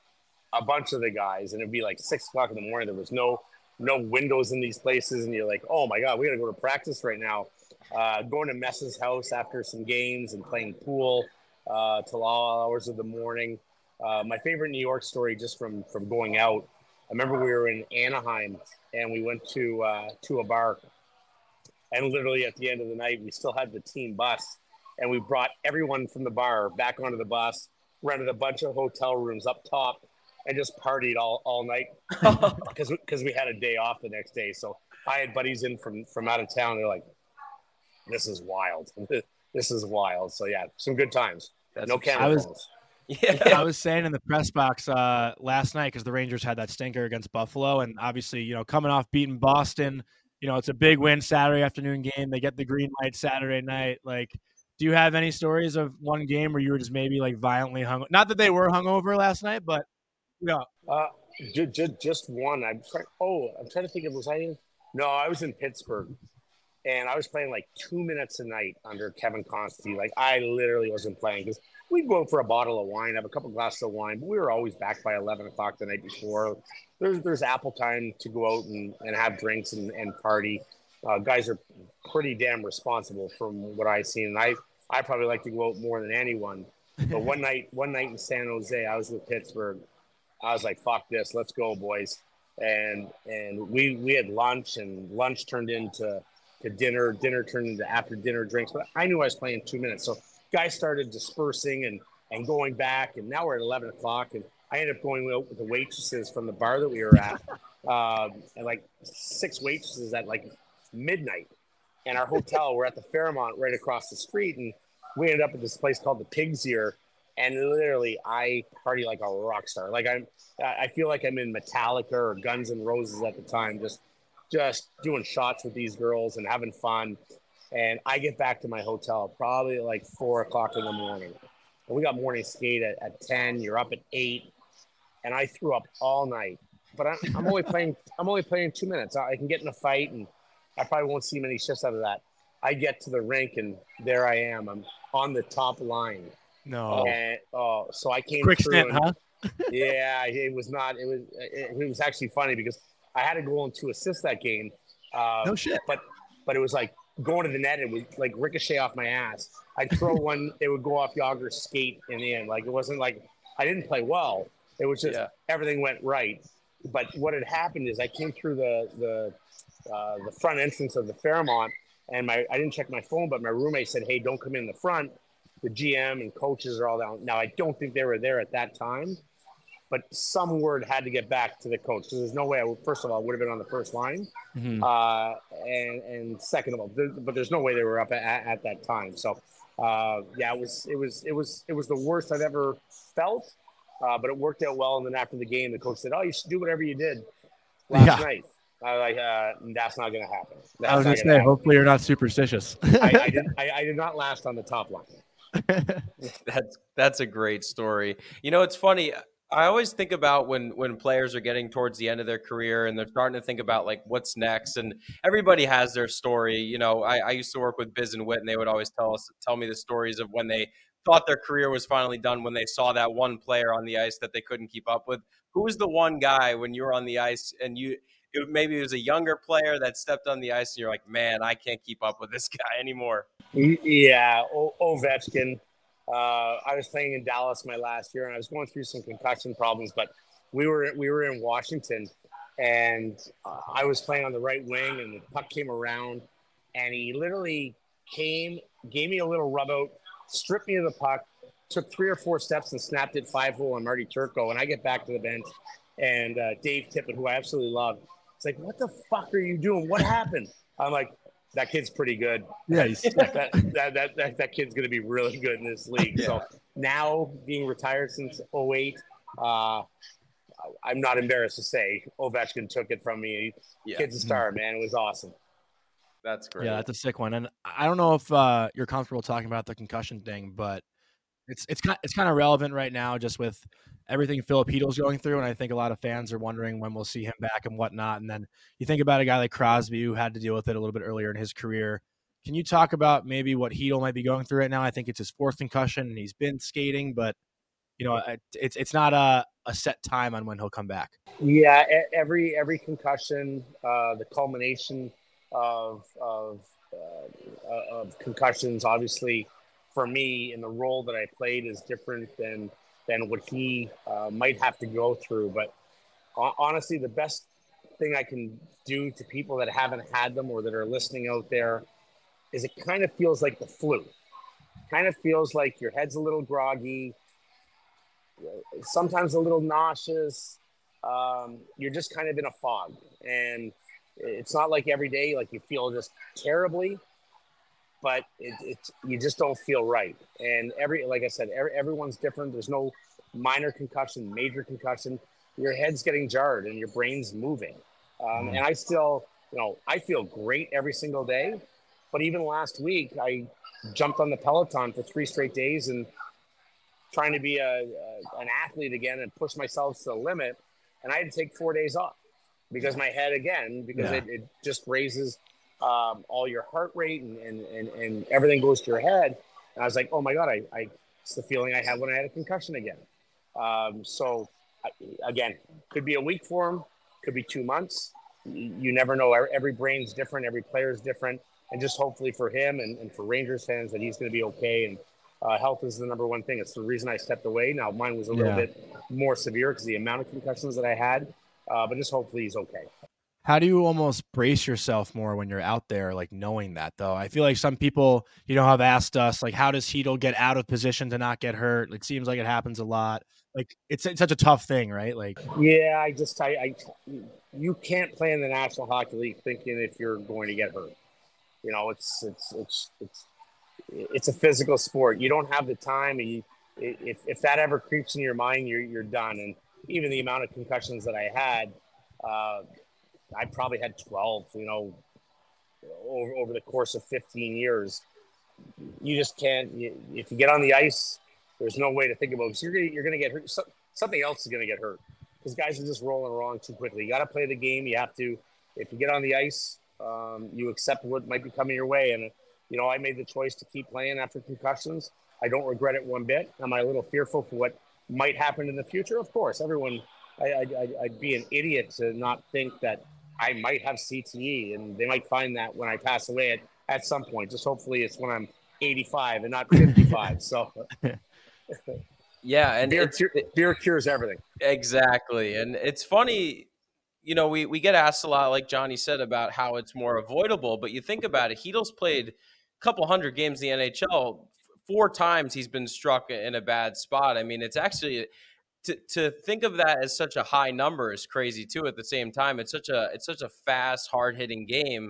a bunch of the guys, and it'd be like six o'clock in the morning. There was no no windows in these places, and you're like, oh my god, we got to go to practice right now. Uh, going to Mess's house after some games and playing pool uh, till all hours of the morning. Uh, my favorite New York story, just from from going out. I remember we were in Anaheim, and we went to uh, to a bar, and literally at the end of the night, we still had the team bus, and we brought everyone from the bar back onto the bus, rented a bunch of hotel rooms up top, and just partied all, all night because because we had a day off the next day. So I had buddies in from from out of town. They're like, "This is wild. This is wild." So yeah, some good times. That's no camera I was- phones. Yeah. I was saying in the press box uh, last night because the Rangers had that stinker against Buffalo, and obviously, you know, coming off beating Boston, you know, it's a big win Saturday afternoon game. They get the green light Saturday night. Like, do you have any stories of one game where you were just maybe like violently hung? Not that they were hungover last night, but yeah, Uh, ju- ju- just one. I'm trying. Oh, I'm trying to think of was I in? No, I was in Pittsburgh, and I was playing like two minutes a night under Kevin Constantine. Like I literally wasn't playing because we'd go out for a bottle of wine, have a couple glasses of wine, but we were always back by eleven o'clock the night before. There's there's ample time to go out and, and have drinks and, and party. Uh, guys are pretty damn responsible from what I've seen. And I I probably like to go out more than anyone. But one night one night in San Jose, I was with Pittsburgh. I was like, fuck this, let's go, boys. And and we we had lunch, and lunch turned into to dinner. Dinner turned into after dinner drinks. But I knew I was playing two minutes. So guys started dispersing and, and going back. And now we're at eleven o'clock. And I ended up going out with the waitresses from the bar that we were at. um, and like six waitresses at like midnight. And our hotel, we're at the Fairmont right across the street. And we ended up at this place called the Pig's Ear. And literally, I party like a rock star. Like I'm, I feel like I'm in Metallica or Guns N' Roses at the time, just, just doing shots with these girls and having fun. And I get back to my hotel probably at like four o'clock in the morning. And we got morning skate at, at ten. You're up at eight, and I threw up all night. But I'm, I'm only playing. I'm only playing two minutes. I can get in a fight, and I probably won't see many shifts out of that. I get to the rink, and there I am. I'm on the top line. no, And oh, so I came quick through stint, and, huh? yeah, it was not. It was. It, it was actually funny because I had to go on to assist that game. Uh, No shit. But but it was like going to the net. It would like ricochet off my ass. I'd throw one. It would go off Yager's skate and in. Like it wasn't like I didn't play well. It was just Yeah. everything went right. But what had happened is I came through the the uh, the front entrance of the Fairmont, and my I didn't check my phone, but my roommate said, "Hey, don't come in the front. The G M and coaches are all down." Now I don't think they were there at that time, but some word had to get back to the coach because there's no way I would, first of all, would have been on the first line, Mhm. uh, and and second of all, there, but there's no way they were up at, at that time. So uh, yeah, it was it was it was it was the worst I've ever felt. Uh, but it worked out well. And then after the game, the coach said, "Oh, you should do whatever you did last Yeah. night." I was like, uh, "That's not going to happen." That's I was not going to gonna say, happen. hopefully you're not superstitious. I, I, did, I, I did not last on the top line. That's that's a great story. You know, it's funny. I always think about when when players are getting towards the end of their career and they're starting to think about like what's next. And everybody has their story. You know, I, I used to work with Biz and Wit, and they would always tell us tell me the stories of when they thought their career was finally done, when they saw that one player on the ice that they couldn't keep up with. Who was the one guy when you were on the ice and you it, maybe it was a younger player that stepped on the ice and you're like, man, I can't keep up with this guy anymore? Yeah, o- Ovechkin. Uh, I was playing in Dallas my last year, and I was going through some concussion problems. But we were we were in Washington, and uh, I was playing on the right wing, and the puck came around, and he literally came, gave me a little rub out, stripped me of the puck, took three or four steps, and snapped it five hole on Marty Turco. And I get back to the bench, and uh, Dave Tippett, who I absolutely love, it's like, "What the fuck are you doing? What happened?" I'm like, "That kid's pretty good." Yeah, he's that, that, that, that, that kid's going to be really good in this league. Yeah. So now, being retired since oh eight, uh, I'm not embarrassed to say Ovechkin took it from me. Yeah. Kid's a star, man. It was awesome. That's great. Yeah, that's a sick one. And I don't know if uh, you're comfortable talking about the concussion thing, but it's it's kind it's kind of relevant right now, just with everything Philip Heedle's going through, and I think a lot of fans are wondering when we'll see him back and whatnot. And then you think about a guy like Crosby, who had to deal with it a little bit earlier in his career. Can you talk about maybe what Heedle might be going through right now? I think it's his fourth concussion, and he's been skating, but you know, it's it's not a, a set time on when he'll come back. Yeah, every every concussion, uh, the culmination of of uh, of concussions, obviously, for me in the role that I played is different than than what he uh, might have to go through. But honestly, the best thing I can do to people that haven't had them or that are listening out there is it kind of feels like the flu. Kind of feels like your head's a little groggy, sometimes a little nauseous. Um, you're just kind of in a fog. And it's not like every day, like you feel just terribly, but it, it's, you just don't feel right. And every, like I said, every, everyone's different. There's no minor concussion, major concussion. Your head's getting jarred and your brain's moving. Um, mm. And I still, you know, I feel great every single day. But even last week, I jumped on the Peloton for three straight days and trying to be a, a an athlete again and push myself to the limit. And I had to take four days off because my head, again, because yeah. it, it just raises um, all your heart rate and, and, and, and everything goes to your head. And I was like, oh my God, I, I it's the feeling I had when I had a concussion again. Um, so I, again, could be a week for him, could be two months. You, you never know. Every brain's different. Every player's different. And just hopefully for him and, and for Rangers fans that he's going to be okay. And uh, health is the number one thing. It's the reason I stepped away. Now, mine was a little yeah. bit more severe because of the amount of concussions that I had. Uh, but just hopefully he's okay. How do you almost brace yourself more when you're out there, like knowing that, though? I feel like some people, you know, have asked us, like, how does Heedle get out of position to not get hurt? It seems like it happens a lot. Like, it's, it's such a tough thing, right? Like, yeah, I just, I, I, you can't play in the National Hockey League thinking if you're going to get hurt. You know, it's, it's, it's, it's, it's a physical sport. You don't have the time. And you, if, if that ever creeps in your mind, you're, you're done. And even the amount of concussions that I had, uh, I probably had twelve, you know, over, over the course of fifteen years. You just can't, you, if you get on the ice, there's no way to think about it. So you're going you're going to get hurt. So, something else is going to get hurt because guys are just rolling wrong too quickly. You got to play the game. You have to, if you get on the ice, um, you accept what might be coming your way. And, you know, I made the choice to keep playing after concussions. I don't regret it one bit. Am I a little fearful for what might happen in the future? Of course, everyone, I, I, I'd be an idiot to not think that I might have C T E, and they might find that when I pass away at, at some point. Just hopefully it's when I'm eighty-five and not fifty-five. So, yeah, and beer, it's, cure, beer cures everything. Exactly, and it's funny. You know, we, we get asked a lot, like Johnny said, about how it's more avoidable. But you think about it, Heedle's played a couple hundred games in the N H L. Four times he's been struck in a bad spot. I mean, it's actually to to think of that as such a high number is crazy too. At the same time, it's such a it's such a fast, hard hitting game.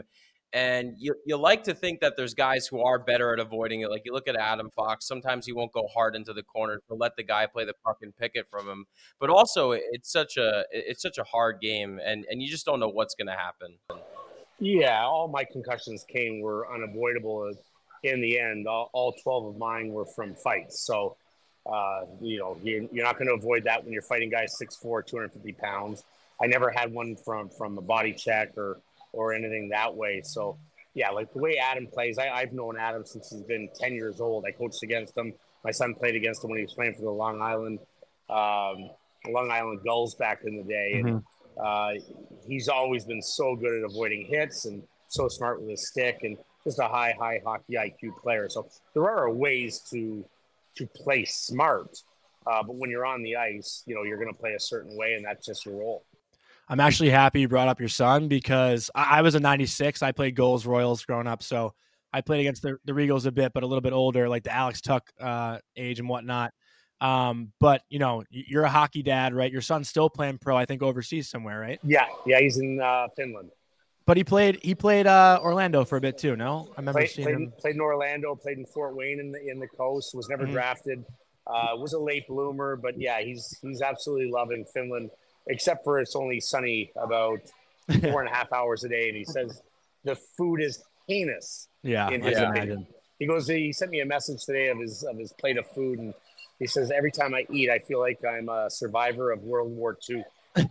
And you you like to think that there's guys who are better at avoiding it. Like you look at Adam Fox, sometimes he won't go hard into the corner to let the guy play the puck and pick it from him. But also it's such a it's such a hard game, and, and you just don't know what's going to happen. Yeah, all my concussions came were unavoidable in the end. All, all twelve of mine were from fights. So, uh, you know, you're, you're not going to avoid that when you're fighting guys six foot four, two hundred fifty pounds. I never had one from, from a body check or or anything that way. So, yeah, like the way Adam plays, I, I've known Adam since he's been ten years old. I coached against him. My son played against him when he was playing for the Long Island, um, Long Island Gulls back in the day. And uh, he's always been so good at avoiding hits and so smart with his stick and just a high, high hockey I Q player. So there are ways to to play smart. Uh, but when you're on the ice, you know, you're going to play a certain way, and that's just your role. I'm actually happy you brought up your son because I, I was a ninety-six. I played Goals Royals growing up. So I played against the, the Regals a bit, but a little bit older, like the Alex Tuck uh, age and whatnot. Um, but, you know, you're a hockey dad, right? Your son's still playing pro, I think, overseas somewhere, right? Yeah. Yeah, he's in uh, Finland. But he played he played uh, Orlando for a bit too, no? I remember played, seeing played, him. Played in Orlando, played in Fort Wayne in the, in the coast, was never mm-hmm. drafted. Uh, was a late bloomer, but, yeah, he's he's absolutely loving Finland. Except for it's only sunny about four and a half hours a day. And he says the food is heinous. Yeah, in I his can opinion. imagine. He goes, he sent me a message today of his, of his plate of food. And he says, every time I eat, I feel like I'm a survivor of World War Two.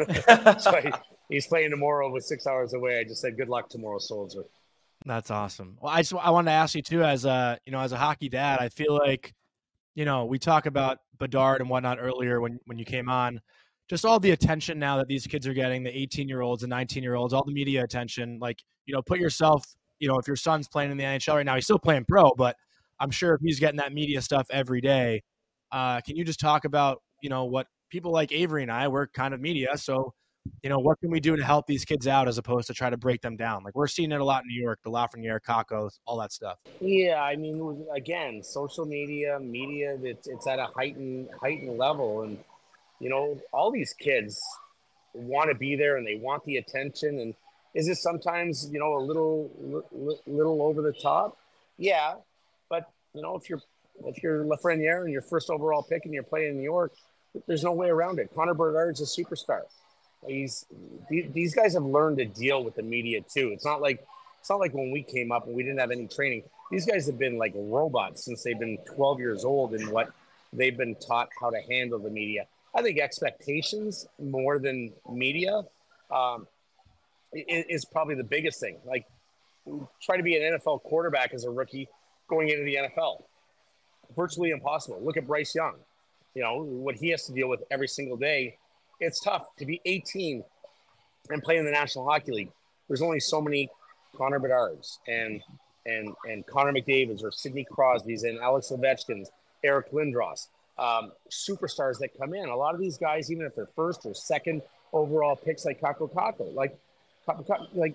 So he, he's playing tomorrow with six hours away. I just said, good luck tomorrow, soldier. That's awesome. Well, I just, I wanted to ask you too, as a, you know, as a hockey dad, I feel like, you know, we talk about Bedard and whatnot earlier when, when you came on. Just all the attention now that these kids are getting, the eighteen-year-olds and nineteen-year-olds, all the media attention. Like, you know, put yourself, you know, if your son's playing in the N H L right now, he's still playing pro, but I'm sure if he's getting that media stuff every day, uh, can you just talk about, you know, what people like Avery and I, we're kind of media. So, you know, what can we do to help these kids out as opposed to try to break them down? Like we're seeing it a lot in New York, the Lafreniere, Kakko, all that stuff. Yeah, I mean, again, social media, media, it's, it's at a heightened, heightened level. And, you know, all these kids want to be there and they want the attention. And is it sometimes, you know, a little, li- little over the top? Yeah. But, you know, if you're, if you're Lafreniere and your first overall pick and you're playing in New York, there's no way around it. Connor Bedard's a superstar. He's, these guys have learned to deal with the media too. It's not like, it's not like when we came up and we didn't have any training. These guys have been like robots since they've been twelve years old and what they've been taught how to handle the media. I think expectations more than media um, is, is probably the biggest thing. Like, try to be an N F L quarterback as a rookie going into the N F L. Virtually impossible. Look at Bryce Young. You know, what he has to deal with every single day. It's tough to be eighteen and play in the National Hockey League. There's only so many Connor Bedards and and and Connor McDavid's or Sidney Crosby's and Alex Ovechkin's, Eric Lindros. Um, superstars that come in. A lot of these guys, even if they're first or second overall picks, like Kakko Kakko, like, like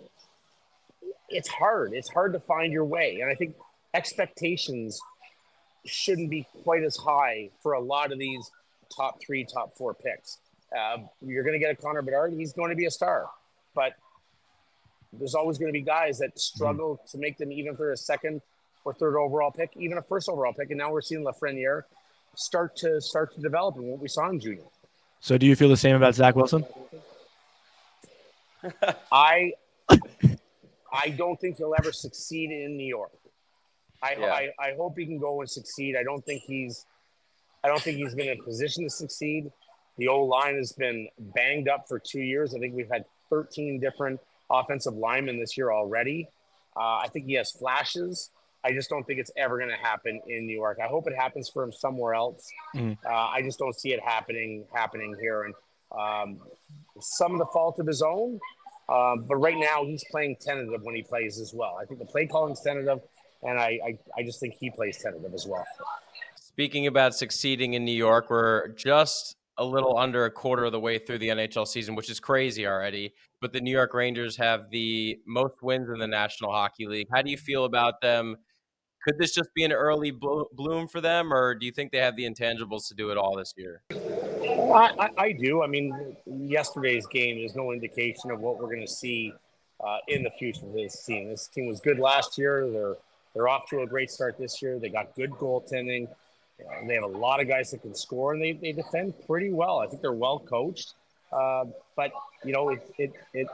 it's hard. It's hard to find your way. And I think expectations shouldn't be quite as high for a lot of these top three, top four picks. Uh, you're going to get a Connor Bedard. He's going to be a star. But there's always going to be guys that struggle mm-hmm. to make them, even if they're a second or third overall pick, even a first overall pick. And now we're seeing Lafreniere start to start to develop in what we saw in junior. So do you feel the same about Zach Wilson? I I don't think he'll ever succeed in New York. I, yeah. I I hope he can go and succeed. I don't think he's I don't think he's been in a position to succeed. The O-line has been banged up for two years. I think we've had thirteen different offensive linemen this year already. Uh, I think he has flashes. I just don't think it's ever going to happen in New York. I hope it happens for him somewhere else. Mm. Uh, I just don't see it happening happening here. And um, some of the fault of his own. Um, but right now he's playing tentative when he plays as well. I think the play calling's tentative, and I, I, I just think he plays tentative as well. Speaking about succeeding in New York, we're just a little under a quarter of the way through the N H L season, which is crazy already. But the New York Rangers have the most wins in the National Hockey League. How do you feel about them? Could this just be an early blo- bloom for them, or do you think they have the intangibles to do it all this year? I, I, I do. I mean, yesterday's game is no indication of what we're going to see uh, in the future of this team. This team was good last year. They're they're off to a great start this year. They got good goaltending. Uh, they have a lot of guys that can score, and they, they defend pretty well. I think they're well coached. Uh, but, you know, it, it it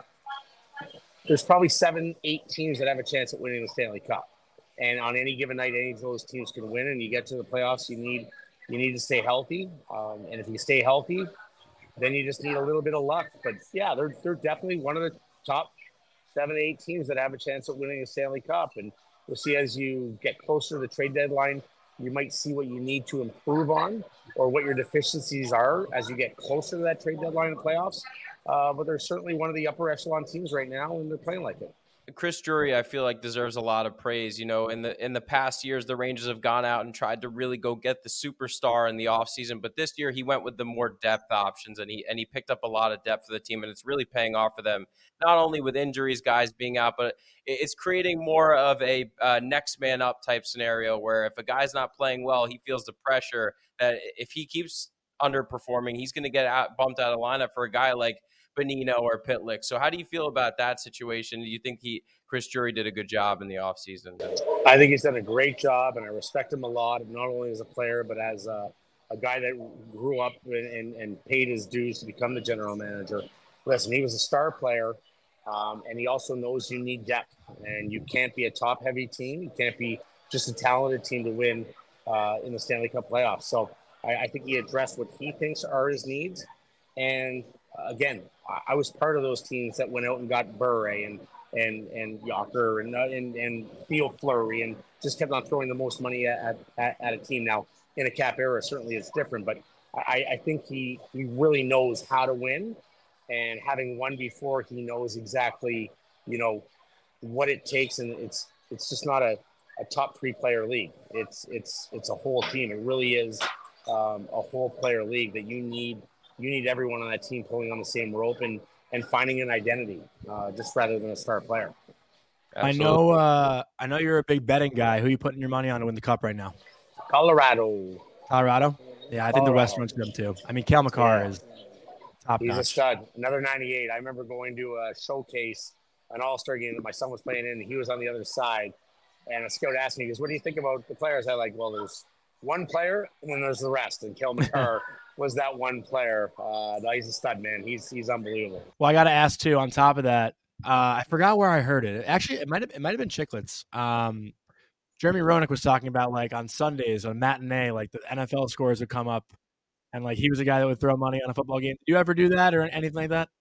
there's probably seven, eight teams that have a chance at winning the Stanley Cup. And on any given night, any of those teams can win, and you get to the playoffs, you need you need to stay healthy. Um, and if you stay healthy, then you just need a little bit of luck. But, yeah, they're they're definitely one of the top seven, eight teams that have a chance at winning a Stanley Cup. And we'll see as you get closer to the trade deadline, you might see what you need to improve on or what your deficiencies are as you get closer to that trade deadline in the playoffs. Uh, but they're certainly one of the upper echelon teams right now, and they're playing like it. Chris Drury, I feel like, deserves a lot of praise. You know, in the in the past years, the Rangers have gone out and tried to really go get the superstar in the offseason. But this year, he went with the more depth options, and he and he picked up a lot of depth for the team, and it's really paying off for them. Not only with injuries, guys being out, but it's creating more of a uh, next man up type scenario where if a guy's not playing well, he feels the pressure that if he keeps underperforming, he's going to get out, bumped out of lineup for a guy like Bonino or Pitlick. So how do you feel about that situation? Do you think he Chris Drury did a good job in the offseason? I think he's done a great job, and I respect him a lot, not only as a player, but as a, a guy that grew up and, and, and paid his dues to become the general manager. Listen, he was a star player, um, and he also knows you need depth, and you can't be a top-heavy team. You can't be just a talented team to win uh, in the Stanley Cup playoffs. So I, I think he addressed what he thinks are his needs, and again, I was part of those teams that went out and got Bure and and and Yocker and and and Theo Fleury and just kept on throwing the most money at, at, at a team. Now in a cap era, certainly it's different, but I, I think he he really knows how to win, and having won before, he knows exactly you know what it takes, and it's it's just not a, a top three player league. It's it's it's a whole team. It really is um, a whole player league that you need. You need everyone on that team pulling on the same rope and, and finding an identity, uh, just rather than a star player. Absolutely. I know. Uh, I know you're a big betting guy. Who are you putting your money on to win the cup right now? Colorado. Colorado. Yeah, I think Colorado. The West runs them too. I mean, Cale Makar yeah. is top He's notch. a stud. Another ninety-eight. I remember going to a showcase, an All-Star game that my son was playing in, and he was on the other side. And a scout asked me, he goes, "What do you think about the players?" I like, well, there's one player, and then there's the rest. And Cale Makar was that one player. Uh, he's a stud, man. He's he's unbelievable. Well, I got to ask too. On top of that, uh, I forgot where I heard it. Actually, it might have it might have been Chicklets. Um, Jeremy Roenick was talking about like on Sundays on matinee, like the N F L scores would come up, and like he was a guy that would throw money on a football game. Do you ever do that or anything like that?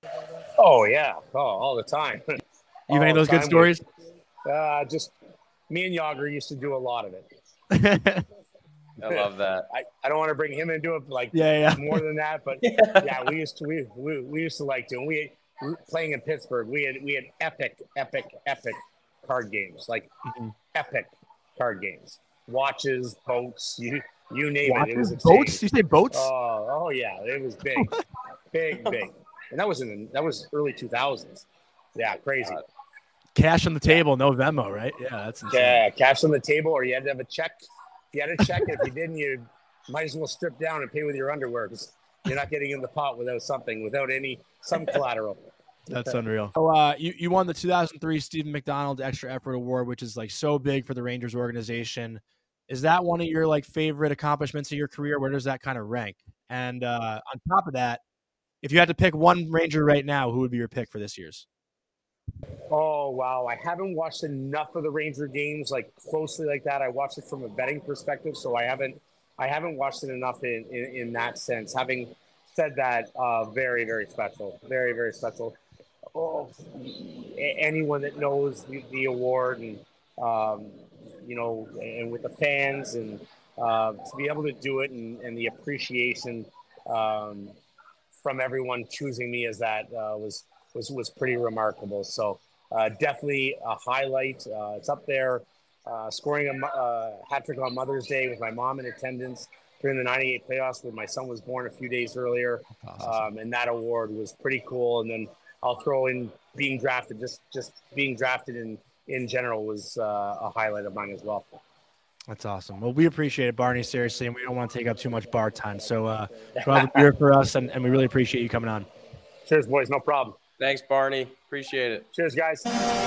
Oh yeah, oh all the time. You have any of those good stories? We, uh, just me and Yager used to do a lot of it. I love that. I, I don't want to bring him into it like yeah, yeah. more than that, but yeah, we used to we, we we used to like doing we playing in Pittsburgh. We had we had epic, epic, epic card games, like mm-hmm. epic card games. Watches, boats, you you name Watches, it. It was insane. Boats. You say boats? Oh, oh yeah, it was big, big, big, and that was in the, that was early two thousands. Yeah, crazy. Uh, cash on the table, no Venmo, right? Yeah, that's insane. Yeah, cash on the table, or you had to have a check. You had to check it. If you didn't, you might as well strip down and pay with your underwear because you're not getting in the pot without something, without any some collateral. That's unreal. So, uh, you, you won the two thousand three Stephen McDonald Extra Effort Award, which is like so big for the Rangers organization. Is that one of your like favorite accomplishments of your career? Where does that kind of rank? And uh, on top of that, if you had to pick one Ranger right now, who would be your pick for this year's? Oh, wow. I haven't watched enough of the Ranger games like closely like that. I watched it from a betting perspective, so I haven't I haven't watched it enough in, in, in that sense. Having said that, uh, very, very special. Very, very special. Oh, anyone that knows the, the award and, um, you know, and with the fans and uh, to be able to do it and, and the appreciation um, from everyone choosing me as that uh, was – was was pretty remarkable. So uh, definitely a highlight. Uh, it's up there. Uh, scoring a uh, hat trick on Mother's Day with my mom in attendance during the ninety-eight playoffs when my son was born a few days earlier. Um, and that award was pretty cool. And then I'll throw in being drafted, just just being drafted in, in general was uh, a highlight of mine as well. That's awesome. Well, we appreciate it, Barney, seriously, and we don't want to take up too much bar time. So uh, go have a beer for us, and, and we really appreciate you coming on. Cheers, boys. No problem. Thanks, Barney. Appreciate it. Cheers, guys.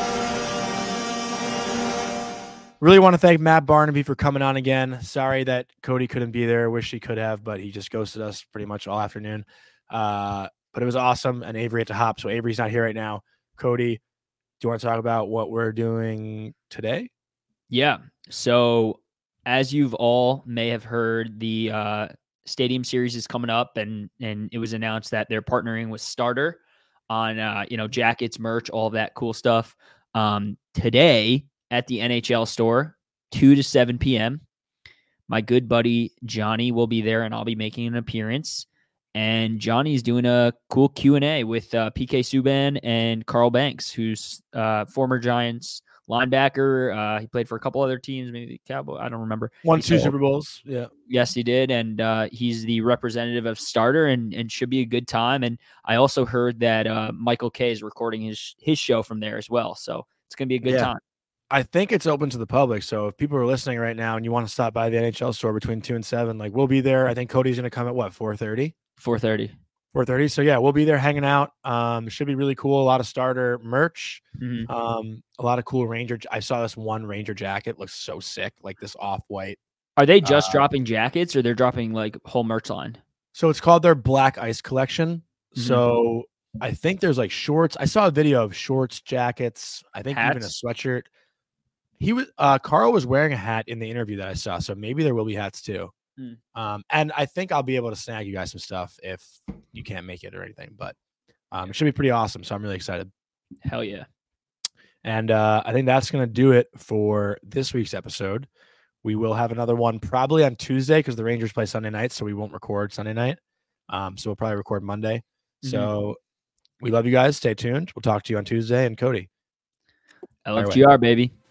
Really want to thank Matt Barnaby for coming on again. Sorry that Cody couldn't be there. Wish he could have, but he just ghosted us pretty much all afternoon. Uh, but it was awesome, and Avery had to hop, so Avery's not here right now. Cody, do you want to talk about what we're doing today? Yeah. So as you've all may have heard, the uh, Stadium Series is coming up, and and it was announced that they're partnering with Starter on uh, you know jackets, merch, all that cool stuff. Um, today at the N H L store, two to seven p.m. My good buddy Johnny will be there, and I'll be making an appearance. And Johnny's doing a cool Q and A with uh, P K Subban and Carl Banks, who's uh, former Giants linebacker. Uh, he played for a couple other teams, maybe the Cowboys. I don't remember. Won He's two old. Super Bowls. Yeah. Yes, he did. And uh, he's the representative of Starter, and, and should be a good time. And I also heard that uh, Michael Kay is recording his his show from there as well. So it's going to be a good Yeah. time. I think it's open to the public. So if people are listening right now and you want to stop by the N H L store between two and seven, like we'll be there. I think Cody's going to come at what, four thirty? four thirty. four thirty. So yeah, we'll be there hanging out. Um, should be really cool. A lot of Starter merch. Mm-hmm. Um, a lot of cool Ranger. I saw this one Ranger jacket. Looks so sick. Like this off-white. Are they just Uh, dropping jackets, or they're dropping like whole merch line? So it's called their Black Ice collection. Mhm. So I think there's like shorts. I saw a video of shorts, jackets. I think even a Hats? sweatshirt. He was uh Carl was wearing a hat in the interview that I saw. So maybe there will be hats too. Hmm. Um, and I think I'll be able to snag you guys some stuff if you can't make it or anything. But um, it should be pretty awesome. So I'm really excited. Hell yeah. And uh, I think that's going to do it for this week's episode. We will have another one probably on Tuesday because the Rangers play Sunday night, so we won't record Sunday night. Um, so we'll probably record Monday. Mhm. So we love you guys. Stay tuned. We'll talk to you on Tuesday. And Cody. L F G R, baby.